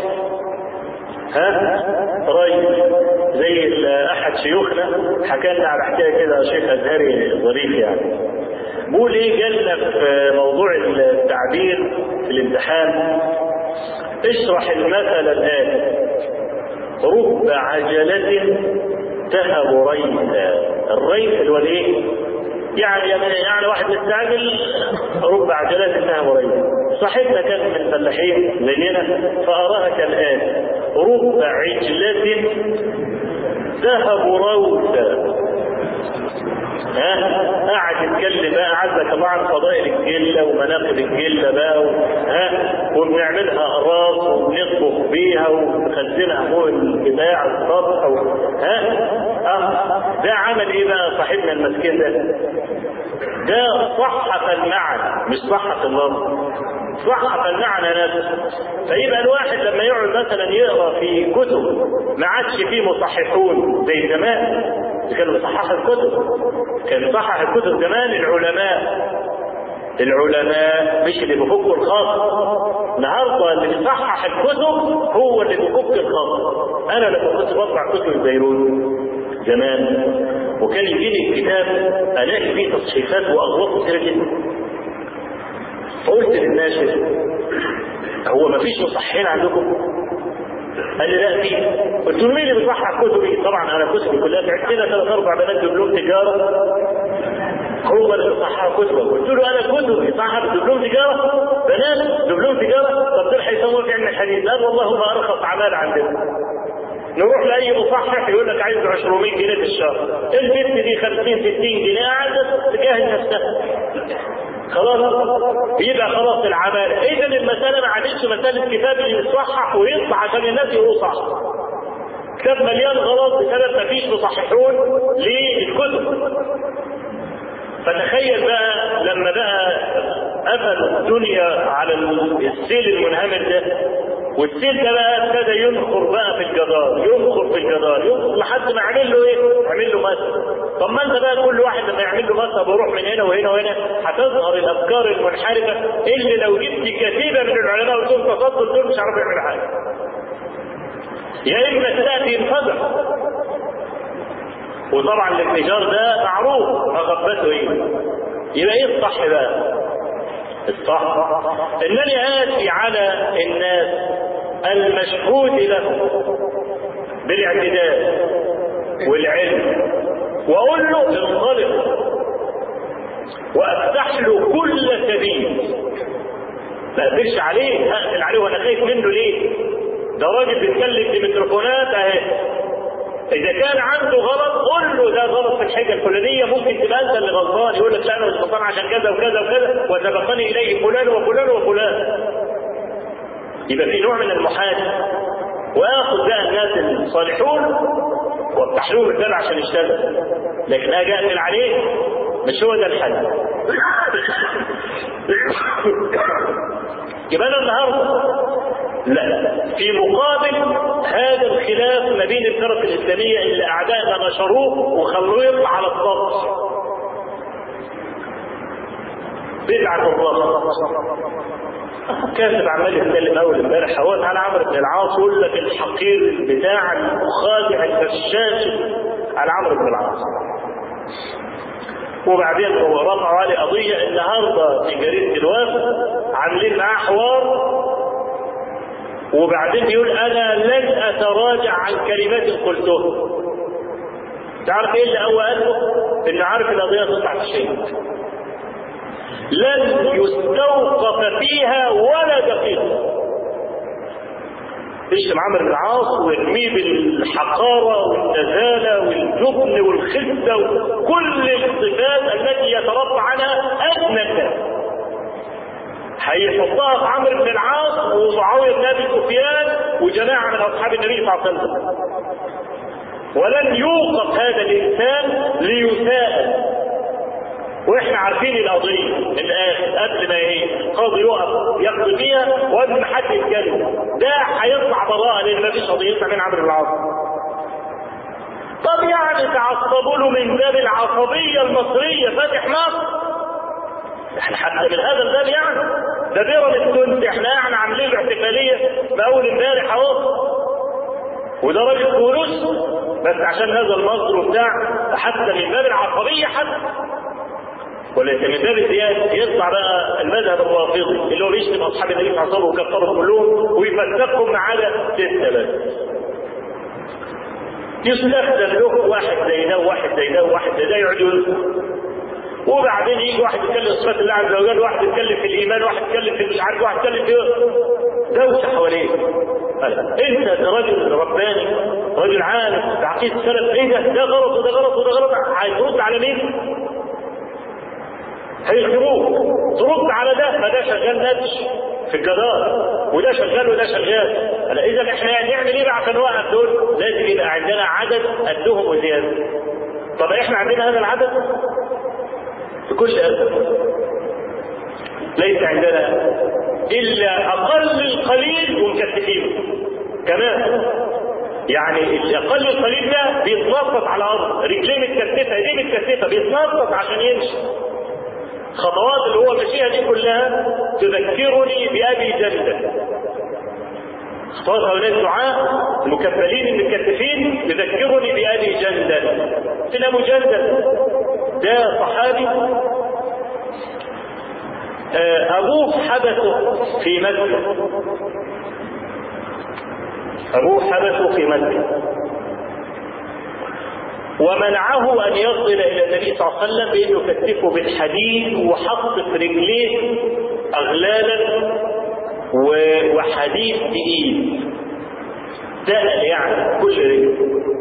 ها ري. زي احد شيوخنا حكى لنا على حكايه كده، شيخ ازهري ظريف يعني، بيقول ايه، جالنا في موضوع التعبير في الامتحان، اشرح المثل الآتي: رب عجلة تهب ريثا. الريث اللي هو الايه؟ يعني يعني واحد مستعجل، رب عجلة تهب ريثا. صاحبنا كان من الفلاحين زينا فأراها كالآتي: رب عجلة تهب روثا. ها قاعد يتكلم بقى، عندك طبعا فضائل الجله ومناقب الجله بقى، ها وبنعملها اقراص وبنطبخ بيها ونخزنها فوق البتاع السطح، ها اه ده عمل ايه بقى صاحبنا المسكين ده؟ ده صحف المعنى مش صحف اللفظ، صحف المعنى نفسه. فيبقى الواحد لما يقعد مثلا يقرا في كتب ما عادش فيه مصححون زي زمان، كانوا بيصححوا الكتب، كان بيصحح الكتب زمان العلماء، العلماء مش اللي بيفكوا الخط. النهارده اللي بيصحح الكتب هو اللي بيفك الخط. انا لما كنت بطبع كتب البيروت زمان وكان يجيني الكتاب الاقي فيه تصحيفات واغلاط كتير جدا. فقلت للناشر هو ما فيش مصححين عندكم؟ قال لي لا في. قلت له مين اللي بيصحح كتبي؟ طبعا انا كتبي كلها في كده ثلاث اربع بنات دبلوم تجاره هو اللي بيصحح كتبه. قلت له انا كتبي صحح دبلوم تجاره بنات دبلوم تجاره. طب دول هيسموه في علم الحديث؟ قال والله هم ارخص اعمال عندنا. نروح لاي مصحح يقول لك عايز عشرمية جنيه في الشهر، البنت دي خمسين ستين جنيه قاعده تجاهز نفسها خلاص يبقى خلاص العمل. اذا المساله ما عادتش مساله كتاب اللي يصحح ويطلع عشان الناس يقولوا صح. كتاب مليان غلط بسبب ما فيش مصححون للكتب. فتخيل بقى لما بقى قفل الدنيا على السيل المنهمر ده، والسيل ده بقى ابتدى ينخر بقى في الجدار، ينخر في الجدار ينخر لحد ما يعمل له ايه؟ يعمل له مسح. طب ما انت بقى كل واحد لما يعمل له مسح بيروح من هنا وهنا وهنا، هتظهر الافكار المنحرفه اللي لو جبت كتيبه من العلماء وتقول تفضل دول مش عارف يعمل حاجه. يا اما تاتي انفجر. وطبعا الانفجار ده معروف مغبته ايه. يبقى ايه الصح بقى؟ الصح انني اتي على الناس المشهود له بالاعتدال والعلم واقول له انطلق وافتح له كل سبيل. ما اقدرش عليه، اقفل عليه وانا خايف منه ليه؟ ده راجل بيتكلم بميكروفونات اهي. اذا كان عنده غلط قول له ده غلط في الحاجه الفلانيه، ممكن تبقى انت اللي غلطان. يقول لك لا انا مش غلطان عشان كذا وكذا وكذا وسبقني اليه فلان وفلان وفلان. يبقى في نوع من المحاسبه. واخذ بقى الناس الصالحون وافتح لهم الباب عشان يشتغل، لكن اجي اقفل عليه مش هو ده الحل. يبقى انا النهارده لا، في مقابل هذا الخلاف ما بين الفرق الاسلاميه اللي اعدائنا نشروه وخلوه يطلع على الضبط بدعه الضبط. كاتب عمال يتكلم اول امبارح اهوت على عمرو بن العاص يقول لك الحقير بتاع المخادع الفشاش على عمرو بن العاص. وبعدين هو رفعوا عليه قضيه النهارده في جريده الوفد عاملين معاه حوار، وبعدين يقول انا لن اتراجع عن كلمات قلتها. تعرف ايه اللي هو قاله؟ انه عارف القضيه تطلع في شيء لن يستوقف فيها ولا دقيقه. يشتم عمرو بن العاص ويرميه بالحقاره والنزاله والجبن والخزه وكل الصفات التي يتربى عنها ادنى الناس. هيحطها في عمرو بن العاص ومعاويه بن ابي سفيان وجماعه من اصحاب النبي صلى الله عليه وسلم. ولن يوقف هذا الانسان ليساءل. واحنا عارفين القضيه من الاخر قبل ما ايه القاضي يقف يقضي فيها وقبل ما حد يتكلم ده هيطلع براءه لان ما فيش قضيه من عمرو بن العاص. طب يعني تعصبوا له من باب العصبيه المصريه فاتح مصر. احنا حتى من هذا الباب يعني ده بيراميدز التونسي احنا يعني عاملين له احتفاليه باول امبارح اهو، وده راجل كوروس بس عشان هذا المصر وبتاع حتى من باب العصبيه حتى. وليس من باب الزياده يطلع بقى المذهب الرافضي اللي هو بيشتم اصحاب النبي صلى الله عليه وسلم ويكفرهم كلهم ويفتقهم ما عدا سته بس. يستخدم له واحد زي ده وواحد زي ده وواحد زي ده يقعد يذكر، وبعدين يجي واحد يتكلم في صفات الله عز وجل، واحد يتكلم في الايمان، واحد يتكلم في مش عارف، واحد يتكلم في دوشه حواليه. انت راجل رباني راجل عالم تعقيد السلف، ايه ده؟ ده غلط وده غلط وده غلط. هترد على مين؟ هيخدموك ترد على ده. فده شغال نتش في الجدار وده شغال وده شغال. اذا احنا نعمل ايه بقى عشان نوقف دول؟ لازم يبقى عندنا عدد قدهم وزياده. طب احنا عندنا هذا العدد؟ بكل أسف ليس عندنا إلا أقل القليل ومكتفين كمان. يعني الأقل القليل ده بيتنطط على الأرض، رجليه متكتفة ايديه متكتفة بيتنطط عشان يمشي. خطوات اللي هو ماشيها دي كلها تذكرني بأبي جندل. اختار هؤلاء الدعاء المكفلين المتكتفين يذكرني بأبي جندل. فين أبو جندل؟ ده صحابي أبوه حبسه في مكة، أبوه حبسه في مكة ومنعه أن يصل إلى النبي صلى الله عليه وسلم بأنه كتفه بالحديد وحط في رجليه أغلالا وحديد تقيل دقل يعني كل رجل.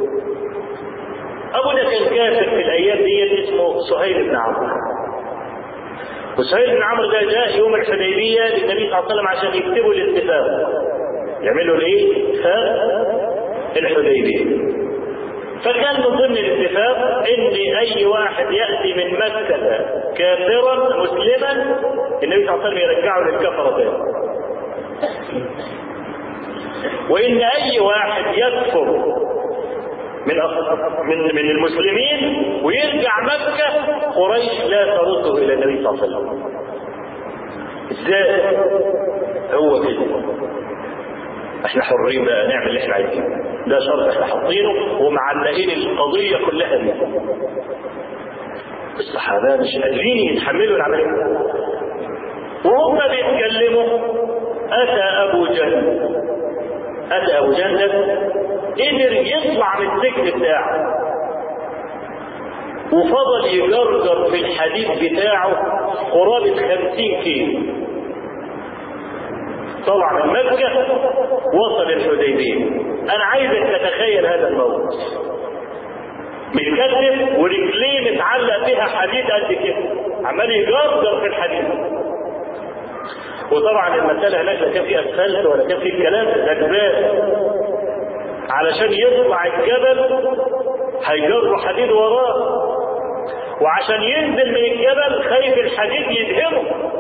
أبو ده كان كافر في الأيام دي اسمه سهيل بن عمرو. وسهيل بن عمرو ده جاء يوم الحديبية للنبي صلى الله عليه وسلم عشان يكتبوا الاتفاق، يعملوا الايه؟ اتفاق الحديبية. فكان من ضمن الاتفاق ان اي واحد يأتي من مكة كافرا مسلما النبي صلى الله عليه وسلم يرجعه للكفرة تاني، وان اي واحد يكفر من من من المسلمين ويرجع مكة قريش لا ترده الى النبي صلى الله عليه وسلم. ازاي؟ هو كده احنا حرين بقى نعمل اللي احنا عايزينه، ده شرط احنا حاطينه ومعلقين القضيه كلها دي. الصحابه مش قادرين يتحملوا العمليه وهم بيتكلموا. اتى ابو جندل اتى ابو جندل قدر يطلع من السجن بتاعه وفضل يجرجر في الحديد بتاعه قرابه خمسين كيلو. طلع من مكة وصل الحديبية. أنا عايزك تتخيل هذا الموقف، متكتف ورجليه متعلق بها حديد قد كده عمال يجرجر في الحديد. وطبعا المسألة هناك لا كان في أسفلت ولا كان في الكلام ده جبال، علشان يطلع الجبل هيجروا حديد وراه، وعشان ينزل من الجبل خايف الحديد يدهمه.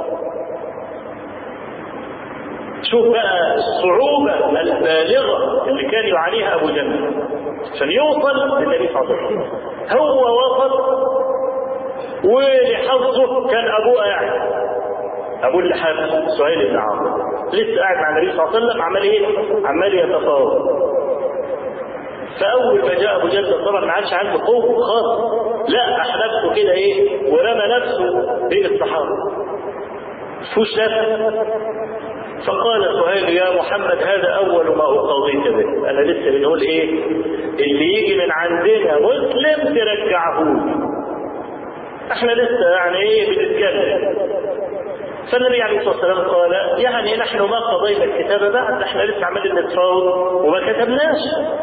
شوف بقى الصعوبة البالغة اللي كان يعانيها أبو جندل عشان يوصل للنبي صلى الله عليه وسلم. هو وصل ولحظه كان أبوه قاعد، أبوه اللي حابس سهيل بن عمرو لسه قاعد مع النبي صلى الله عليه وسلم عمال إيه؟ عمال يتفاوض. فأول ما جاء أبو جندل طبعا ما عادش عنده قوة خالص، لا أحلفه كده إيه ورمى نفسه بين الصحابة فوش نفسه. فقال سهيل يا محمد هذا أول ما أقضيت به، أنا لسه بنقول إيه اللي يجي من عندنا مسلم ترجعه، احنا لسه يعني إيه بنتكلم. فالنبي عليه الصلاة والسلام قال يعني نحن ما قضينا الكتابة بعد، احنا لسه عمالين نتفاوض وما كتبناش،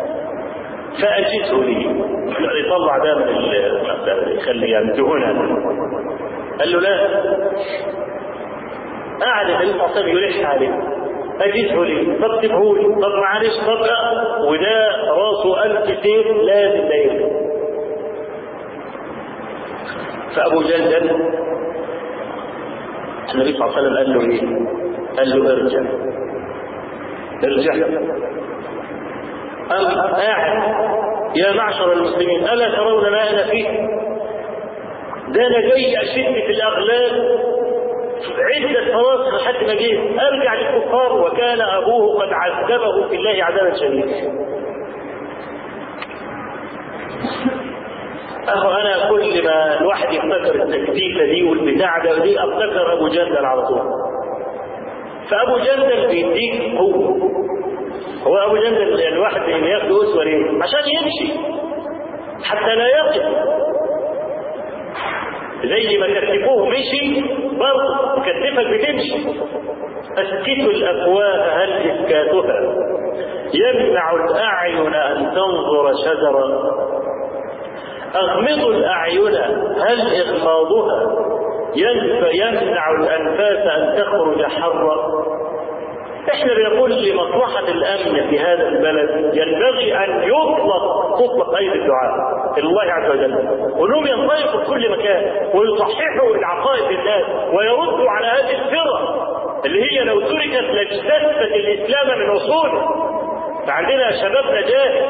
فأجزه لي يطلع ده من يخلي يعني دهونها. قال له لا. قاعد النبي صلى الله عليه وسلم يلح عليه أجزه لي، طب اكتبه لي، طب معلش طب لا، وده راسه ألف سيف لازم لا يكتب. فأبو جندل النبي صلى الله عليه وسلم قال له ايه؟ قال له ارجع ارجع. قام قاعد يا معشر المسلمين ألا ترون ما أنا فيه؟ ده أنا جاي أشد في الأغلال عدة فواصل لحد ما جيت ارجع للكفار، وكان ابوه قد عذبه في الله عذابا شديدا. اهو انا كل ما الواحد يفتكر التكتيفه دي والبتاع ده دي افتكر ابو جندل على طول. فابو جندل بيديك قوه. هو ابو جندل الواحد اللي ياخد اسوه ليه؟ عشان يمشي حتى لا يقف. زي ما كتفوه مشي برضه كتفك بتمشي. اسكتوا الافواه هل اسكاتها يمنع الاعين ان تنظر شجرا، اغمضوا الاعين هل اغماضها يمنع الانفاس ان تخرج حرا. احنا بنقول لمصلحة الامن في هذا البلد ينبغي ان يطلق تطلق ايدي الدعاء الى الله عز وجل، وانهم ينطلقوا في كل مكان ويصححوا العقائد للناس ويردوا على هذه الفرق اللي هي لو تركت لاجتثت الاسلام من اصوله. فعندنا شبابنا جاهل،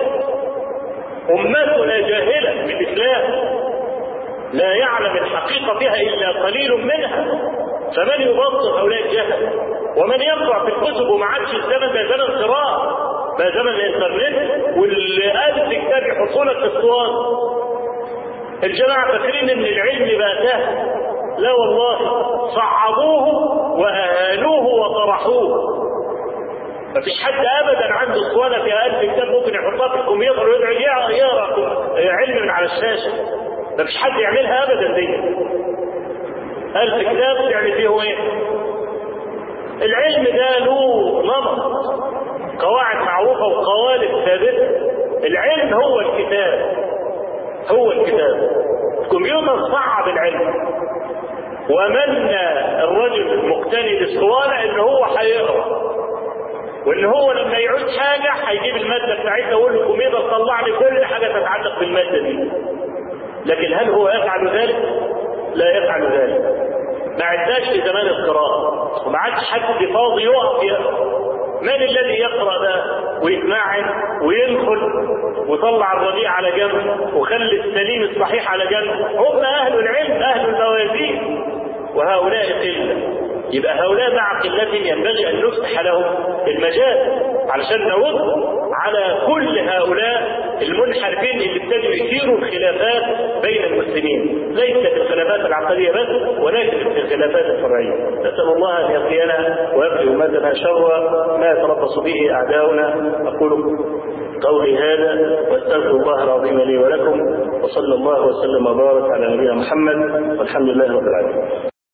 امتنا جاهله بالاسلام لا يعلم الحقيقه فيها الا قليل منها، فمن يبطل هؤلاء الجهل؟ ومن يقرأ في الكتب وما عادش الزمن ده زمن قراءة، بقى زمن الانترنت واللي ألف كتاب يحطوا لك في الصوان. الجماعة فاكرين ان العلم بقى سهل، لا والله، صعبوه وأهانوه وطرحوه. مفيش حد ابدا عنده اسطوانه فيها ألف كتاب ممكن يحطها في الكمبيوتر ويقعد يقرا علم من على الشاشه. مفيش حد يعملها ابدا دي. ألف كتاب يعني فيه ايه؟ العلم ده له نمط، قواعد معروفه وقوالب ثابته. العلم هو الكتاب، هو الكتاب. الكمبيوتر صعب العلم ومنى الرجل المقتني بالاسطوانه ان هو هيقرا، وان هو لما يعوز حاجه هيجيب الماده بتاعتها ويقول له الكمبيوتر طلع لي كل حاجه تتعلق بالماده دي. لكن هل هو يفعل ذلك؟ لا يفعل ذلك. ما عدناش في زمان القراءه وما عادش حد فاضي يقف يقرا. من الذي يقرا ده ويتمعن ويدخل ويطلع الرديء على جنب وخلي السليم الصحيح على جنب؟ هم اهل العلم، اهل الموازين، وهؤلاء قله. يبقى هؤلاء مع قلتهم ينبغي ان نفتح لهم المجال علشان نرد على كل هؤلاء المنحرفين اللي ابتدوا يثيروا الخلافات بين المسلمين، ليس في الخلافات العقديه بس ولكن في الخلافات الفرعيه. نسال الله ان يقينا ويقي امتنا شر ما يتربص به اعداؤنا. اقول قولي هذا واستغفر الله العظيم لي ولكم، وصلى الله وسلم وبارك على نبينا محمد، والحمد لله رب العالمين.